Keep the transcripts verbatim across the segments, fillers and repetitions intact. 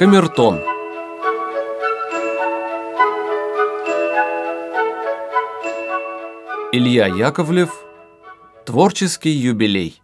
Камертон. Илья Яковлев. Творческий юбилей.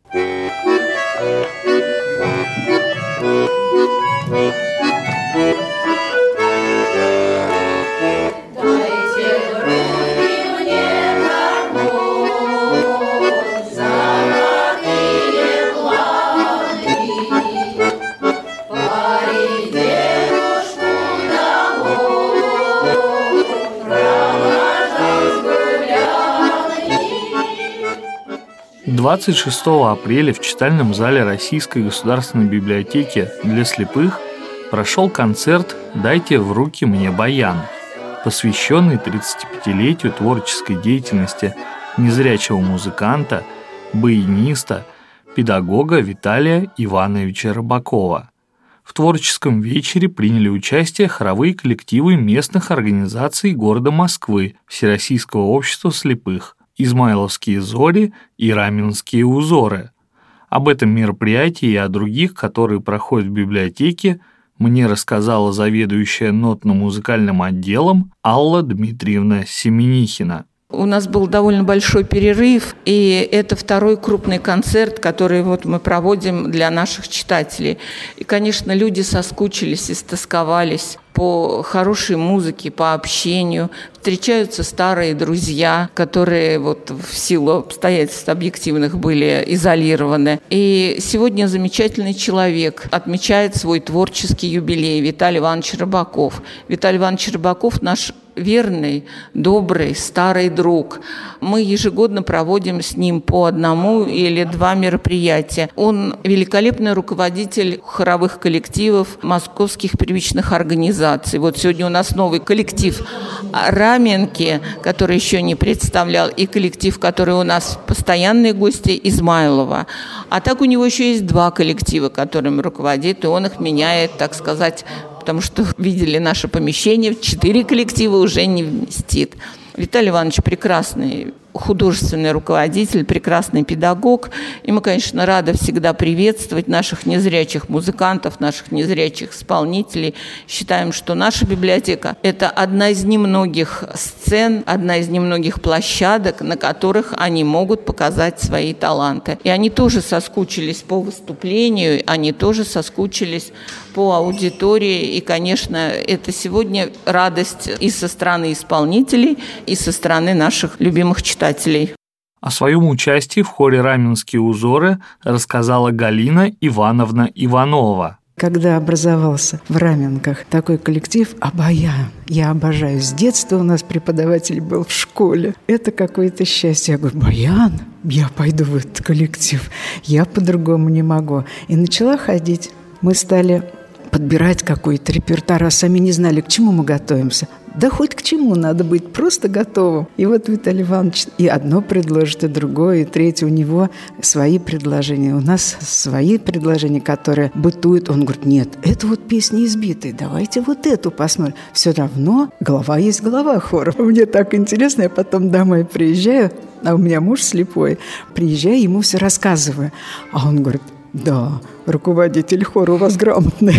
двадцать шестого апреля в читальном зале Российской государственной библиотеки для слепых прошел концерт «Дайте в руки мне баян», посвященный тридцатипятилетию творческой деятельности незрячего музыканта, баяниста, педагога Виталия Ивановича Рыбакова. В творческом вечере приняли участие хоровые коллективы местных организаций города Москвы, Всероссийского общества слепых, Измайловские зори и Раменские узоры. Об этом мероприятии и о других, которые проходят в библиотеке, мне рассказала заведующая нотно-музыкальным отделом Алла Дмитриевна Семенихина. У нас был довольно большой перерыв, и это второй крупный концерт, который вот мы проводим для наших читателей. И, конечно, люди соскучились, истосковались по хорошей музыке, по общению. Встречаются старые друзья, которые вот в силу обстоятельств объективных были изолированы. И сегодня замечательный человек отмечает свой творческий юбилей, Виталий Иванович Рыбаков. Виталий Иванович Рыбаков наш верный, добрый, старый друг. Мы ежегодно проводим с ним по одному или два мероприятия. Он великолепный руководитель хоровых коллективов московских первичных организаций. Вот сегодня у нас новый коллектив «Раменки», который еще не представлял, и коллектив, который у нас постоянные гости, Измайлова. А так у него еще есть два коллектива, которыми руководит, и он их меняет, так сказать, потому что видели наше помещение, четыре коллектива уже не вместит. Виталий Иванович прекрасный художественный руководитель, прекрасный педагог. И мы, конечно, рады всегда приветствовать наших незрячих музыкантов, наших незрячих исполнителей. Считаем, что наша библиотека – это одна из немногих сцен, одна из немногих площадок, на которых они могут показать свои таланты. И они тоже соскучились по выступлению, они тоже соскучились по аудитории. И, конечно, это сегодня радость и со стороны исполнителей, и со стороны наших любимых читателей. О своем участии в хоре «Раменские узоры» рассказала Галина Ивановна Иванова. Когда образовался в Раменках такой коллектив «Баян», я обожаю. С детства у нас преподаватель был в школе. Это какое-то счастье. Я говорю: «Баян? Я пойду в этот коллектив. Я по-другому не могу». И начала ходить. Мы стали подбирать какой-то репертуар, а сами не знали, к чему мы готовимся. Да хоть к чему, надо быть просто готовым. И вот Виталий Иванович и одно предложит, и другое, и третье. У него свои предложения. У нас свои предложения, которые бытуют. Он говорит: нет, это вот песни избитые, давайте вот эту посмотрим. Все равно голова есть голова хора. Мне так интересно, я потом домой приезжаю, а у меня муж слепой. Приезжаю, ему все рассказываю. А он говорит: да, руководитель хора у вас грамотный.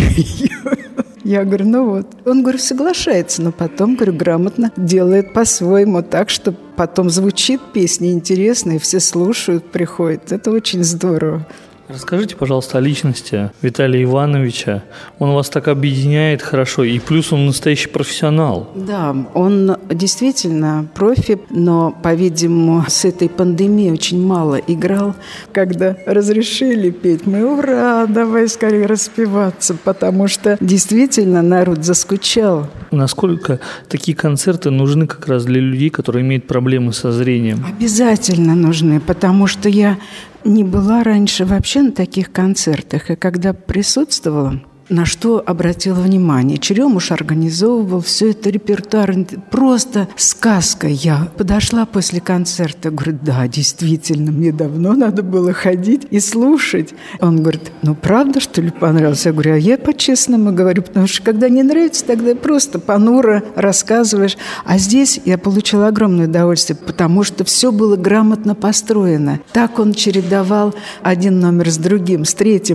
Я говорю: ну вот. Он, говорю, соглашается, но потом, говорю, грамотно делает по-своему так, что потом звучит песня интересно, и все слушают, приходят. Это очень здорово. Расскажите, пожалуйста, о личности Виталия Ивановича. Он вас так объединяет хорошо, и плюс он настоящий профессионал. Да, он действительно профи, но, по-видимому, с этой пандемией очень мало играл. Когда разрешили петь, мы: ура, давай скорее распеваться, потому что действительно народ заскучал. Насколько такие концерты нужны как раз для людей, которые имеют проблемы со зрением? Обязательно нужны, потому что я не была раньше вообще на таких концертах, и когда присутствовала, на что обратила внимание. Черемуш организовывал все это репертуар. Просто сказка. Я подошла после концерта, говорю: да, действительно, мне давно надо было ходить и слушать. Он говорит: ну, правда, что ли, понравилось? Я говорю: а я по-честному говорю, потому что когда не нравится, тогда просто понуро рассказываешь. А здесь я получила огромное удовольствие, потому что все было грамотно построено. Так он чередовал один номер с другим, с третьим.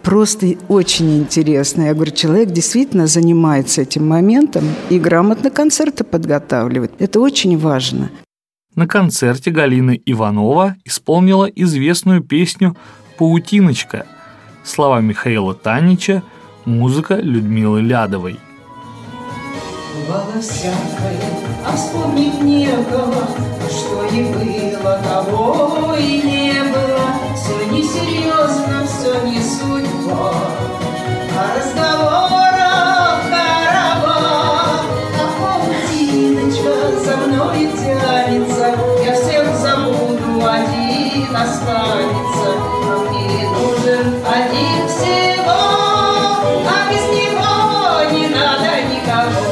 просто очень интересно. Я говорю, человек действительно занимается этим моментом и грамотно концерты подготавливает. Это очень важно. На концерте Галина Иванова исполнила известную песню «Паутиночка». Слова Михаила Танича, музыка Людмилы Лядовой. Бывало всякое, а вспомнить некого, что и было, того и не было. Все несерьезно, все не судьба, а разговоров караван. А паутиночка за мной тянется, я всех забуду, один останется. А мне нужен один всего, а без него не надо никого.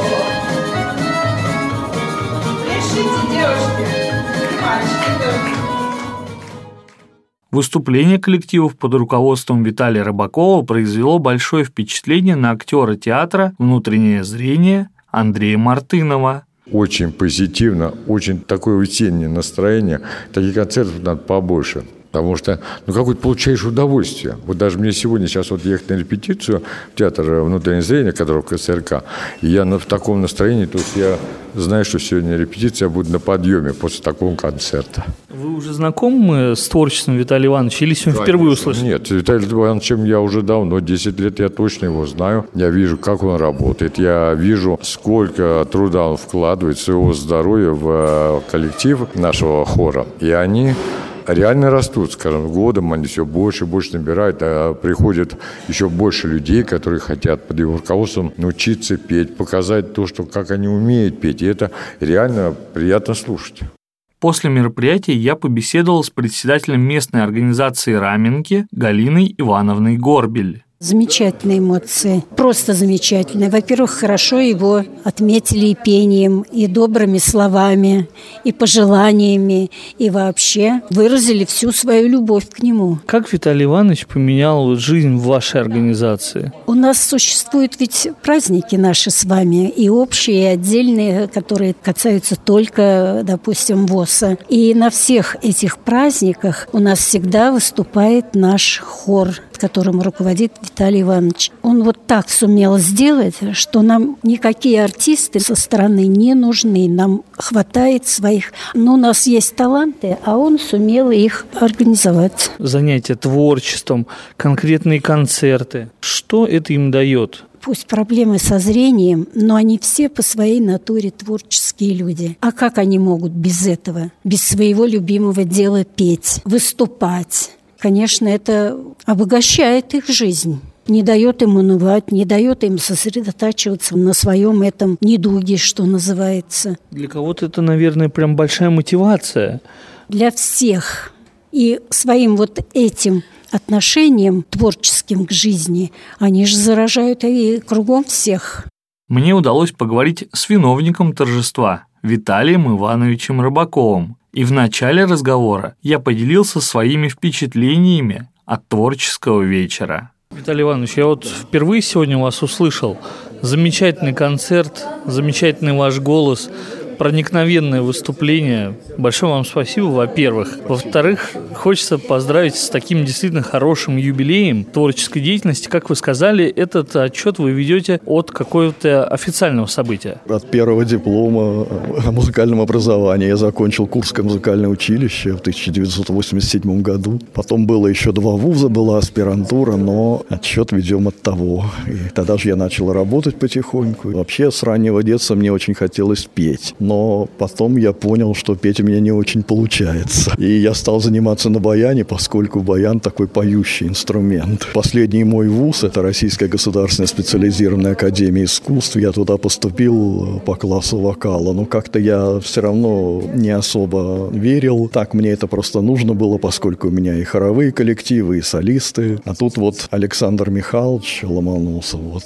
Выступление коллективов под руководством Виталия Рыбакова произвело большое впечатление на актера театра «Внутреннее зрение» Андрея Мартынова. Очень позитивно, очень такое весеннее настроение. Таких концертов надо побольше. Потому что, ну, какое-то получаешь удовольствие. Вот даже мне сегодня, сейчас вот ехать на репетицию в театр «Внутреннее зрение», который в ка эс эр ка, и я в таком настроении, то есть я знаю, что сегодня репетиция будет на подъеме после такого концерта. Вы уже знакомы с творчеством Виталия Ивановича или сегодня впервые услышали? Нет, Виталий Ивановичем я уже давно, десять лет я точно его знаю. Я вижу, как он работает, я вижу, сколько труда он вкладывает, своего здоровья в коллектив нашего хора. И они реально растут, скажем, годом они все больше и больше набирают, а приходит еще больше людей, которые хотят под его руководством научиться петь, показать то, что, как они умеют петь, и это реально приятно слушать. После мероприятия я побеседовал с председателем местной организации «Раменки» Галиной Ивановной Горбель. Замечательные эмоции, просто замечательные. Во-первых, хорошо его отметили и пением, и добрыми словами, и пожеланиями, и вообще выразили всю свою любовь к нему. Как Виталий Иванович поменял жизнь в вашей организации? У нас существуют ведь праздники наши с вами, и общие, и отдельные, которые касаются только, допустим, ВОСа. И на всех этих праздниках у нас всегда выступает наш хор, которым руководит Виталий Иванович. Он вот так сумел сделать, что нам никакие артисты со стороны не нужны. Нам хватает своих. Но у нас есть таланты, а он сумел их организовать. Занятия творчеством, конкретные концерты. Что это им дает? Пусть проблемы со зрением, но они все по своей натуре творческие люди. А как они могут без этого, без своего любимого дела петь, выступать? Конечно, это обогащает их жизнь, не дает им унывать, не дает им сосредотачиваться на своем этом недуге, что называется. Для кого-то это, наверное, прям большая мотивация. Для всех. И своим вот этим отношением творческим к жизни они же заражают и кругом всех. Мне удалось поговорить с виновником торжества Виталием Ивановичем Рыбаковым. И в начале разговора я поделился своими впечатлениями от творческого вечера. Виталий Иванович, я вот впервые сегодня вас услышал. Замечательный концерт, замечательный ваш голос, проникновенное выступление. Большое вам спасибо, во-первых. Во-вторых, хочется поздравить с таким действительно хорошим юбилеем творческой деятельности. Как вы сказали, этот отчет вы ведете от какого-то официального события. От первого диплома о музыкальном образовании. Я закончил Курское музыкальное училище в тысяча девятьсот восемьдесят седьмом году. Потом было еще два вуза, была аспирантура, но отчет ведем от того. И тогда же я начал работать потихоньку. Вообще с раннего детства мне очень хотелось петь. Но потом я понял, что петь у меня не очень получается. И я стал заниматься на баяне, поскольку баян такой поющий инструмент. Последний мой вуз – это Российская государственная специализированная академия искусств. Я туда поступил по классу вокала. Но как-то я все равно не особо верил. Так мне это просто нужно было, поскольку у меня и хоровые коллективы, и солисты. А тут вот Александр Михайлович ломанулся. Вот.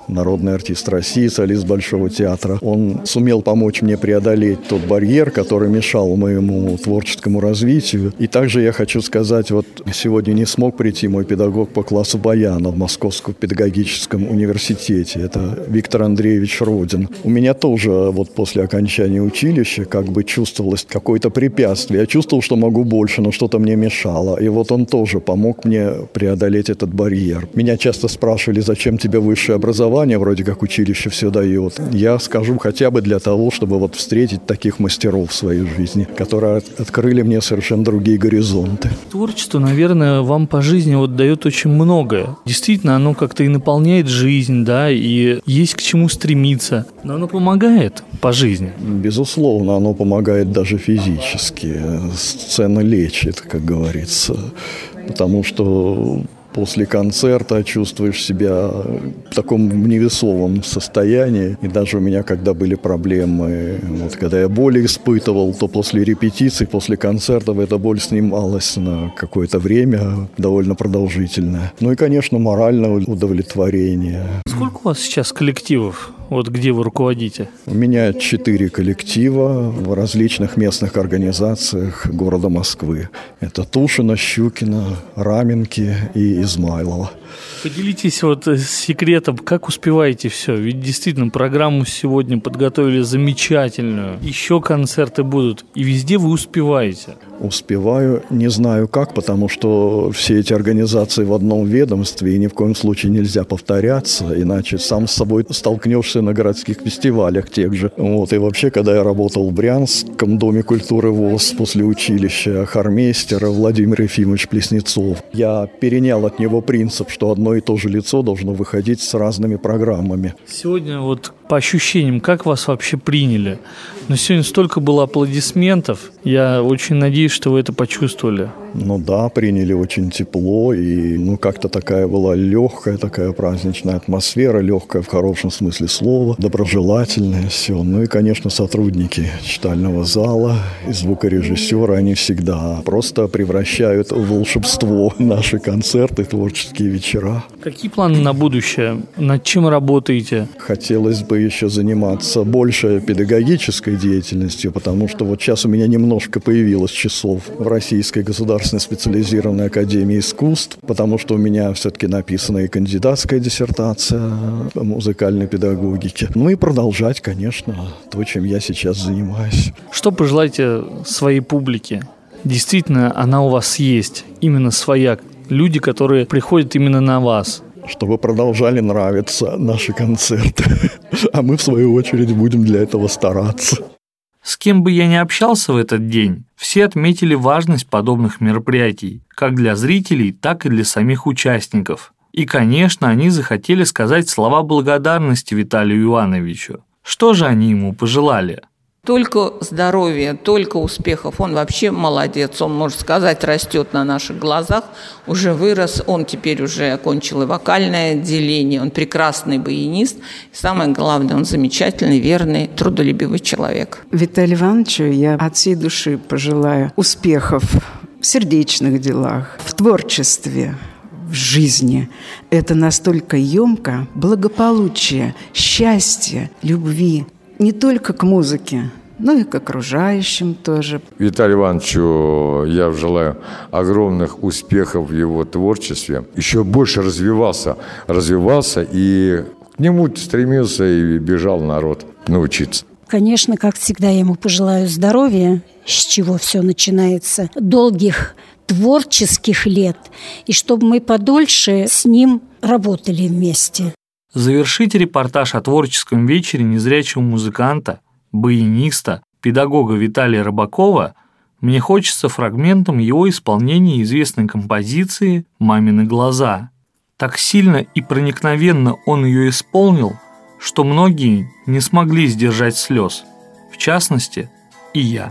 народный артист России, солист Большого театра. Он сумел помочь мне преодолеть тот барьер, который мешал моему творческому развитию. И также я хочу сказать, вот сегодня не смог прийти мой педагог по классу баяна в Московском педагогическом университете. Это Виктор Андреевич Родин. У меня тоже вот после окончания училища как бы чувствовалось какое-то препятствие. Я чувствовал, что могу больше, но что-то мне мешало. И вот он тоже помог мне преодолеть этот барьер. Меня часто спрашивали, зачем тебе высшее образование, вроде как училище все дает. Я скажу, хотя бы для того, чтобы вот встретить таких мастеров в своей жизни, которые открыли мне совершенно другие горизонты. Творчество, наверное, вам по жизни вот дает очень многое. Действительно, оно как-то и наполняет жизнь, да, и есть к чему стремиться. Но оно помогает по жизни. Безусловно, оно помогает даже физически. Сцена лечит, как говорится. Потому что после концерта чувствуешь себя в таком невесомом состоянии. И даже у меня, когда были проблемы, вот когда я боль испытывал, то после репетиций, после концертов эта боль снималась на какое-то время, довольно продолжительное. Ну и, конечно, моральное удовлетворение. Сколько у вас сейчас коллективов? Вот где вы руководите? У меня четыре коллектива в различных местных организациях города Москвы. Это Тушино, Щукино, Раменки и Измайлово. Поделитесь вот секретом, как успеваете все? Ведь действительно программу сегодня подготовили замечательную. Еще концерты будут, и везде вы успеваете. Успеваю, не знаю как, потому что все эти организации в одном ведомстве, и ни в коем случае нельзя повторяться, иначе сам с собой столкнешься на городских фестивалях тех же. Вот. И вообще, когда я работал в Брянском доме культуры ВОС после училища хормейстера Владимир Ефимович Плеснецов, я перенял от него принцип, что одно и то же лицо должно выходить с разными программами. Сегодня вот по ощущениям, как вас вообще приняли? Но сегодня столько было аплодисментов. Я очень надеюсь, что вы это почувствовали. Ну да, приняли очень тепло. И ну как-то такая была легкая, такая праздничная атмосфера. Легкая в хорошем смысле слова. Доброжелательная все. Ну и, конечно, сотрудники читального зала и звукорежиссеры, они всегда просто превращают в волшебство наши концерты, творческие вечера. Какие планы на будущее? Над чем работаете? Хотелось бы еще заниматься больше педагогической деятельностью, потому что вот сейчас у меня немножко появилось часов в Российской государственной специализированной академии искусств, потому что у меня все-таки написана и кандидатская диссертация по музыкальной педагогике. Ну и продолжать, конечно, то, чем я сейчас занимаюсь. Что пожелаете своей публике? Действительно, она у вас есть, именно своя. Люди, которые приходят именно на вас. Чтобы продолжали нравиться наши концерты. А мы, в свою очередь, будем для этого стараться. С кем бы я ни общался в этот день, все отметили важность подобных мероприятий, как для зрителей, так и для самих участников. И, конечно, они захотели сказать слова благодарности Виталию Ивановичу. Что же они ему пожелали? Только здоровья, только успехов. Он вообще молодец. Он, можно сказать, растет на наших глазах. Уже вырос. Он теперь уже окончил и вокальное отделение. Он прекрасный баянист. И самое главное, он замечательный, верный, трудолюбивый человек. Виталию Ивановичу я от всей души пожелаю успехов в сердечных делах, в творчестве, в жизни. Это настолько емко, благополучие, счастье, любви. Не только к музыке, но и к окружающим тоже. Виталию Ивановичу я желаю огромных успехов в его творчестве. Еще больше развивался, развивался и к нему стремился и бежал народ научиться. Конечно, как всегда, я ему пожелаю здоровья, с чего все начинается, долгих творческих лет, и чтобы мы подольше с ним работали вместе. Завершить репортаж о творческом вечере незрячего музыканта, баяниста, педагога Виталия Рыбакова мне хочется фрагментом его исполнения известной композиции «Мамины глаза». Так сильно и проникновенно он ее исполнил, что многие не смогли сдержать слез, в частности, и я.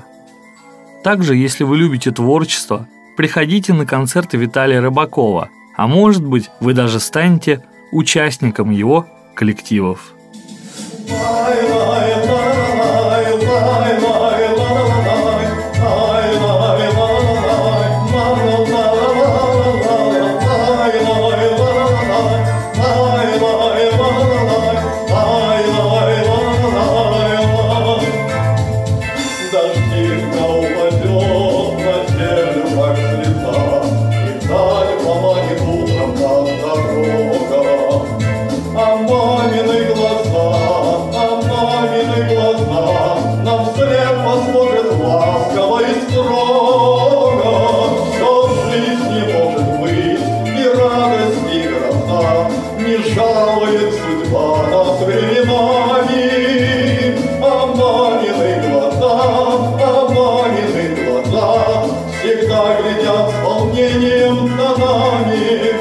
Также, если вы любите творчество, приходите на концерты Виталия Рыбакова, а может быть, вы даже станете участником его коллективов. Bye. поют над нами